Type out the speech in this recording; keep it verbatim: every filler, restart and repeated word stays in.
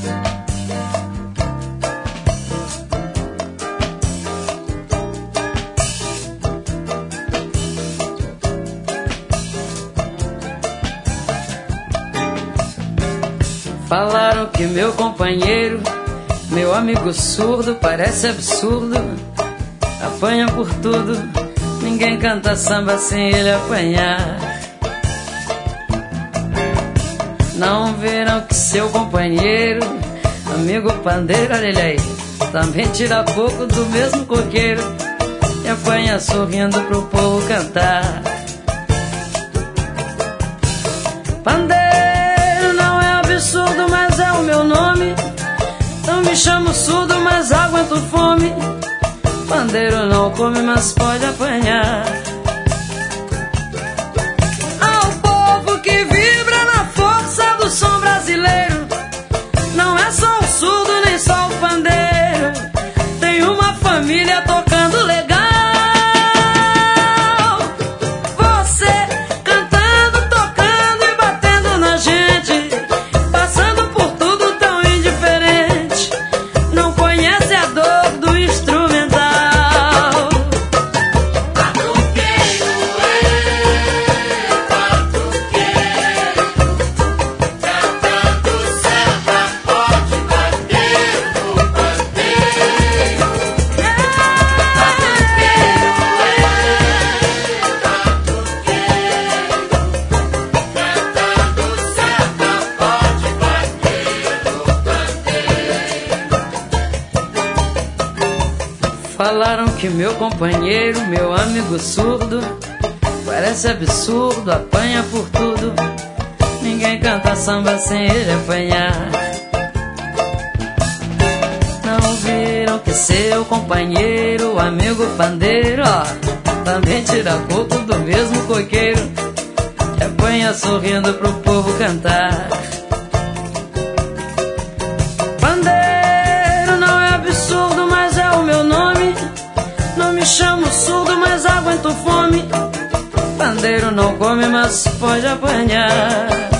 Falaram que meu companheiro, meu amigo surdo, parece absurdo, apanha por tudo. Ninguém canta samba sem ele apanhar. Não viram que seu companheiro, amigo pandeiro, olha ele aí, também tira pouco do mesmo coqueiro e apanha sorrindo pro povo cantar. Pandeiro não é absurdo, mas é o meu nome. Não me chamo surdo, mas aguento fome. Pandeiro não come, mas pode apanhar. Ao povo que vibra na força do som brasileiro, não é só o surdo, nem só o pandeiro. Tem uma família tocando legal. Você cantando, tocando e batendo na gente, passando por tudo tão indiferente. Não conhece a dor do instrumental. Falaram que meu companheiro, meu amigo surdo, parece absurdo, apanha por tudo. Ninguém canta samba sem ele apanhar. Não viram que seu companheiro, amigo pandeiro, ó, também tira pouco do mesmo coqueiro que apanha sorrindo pro povo cantar. Pandeiro não é absurdo, mas é o meu nome. Não me chamo surdo, mas aguento fome. Pandeiro não come, mas pode apanhar.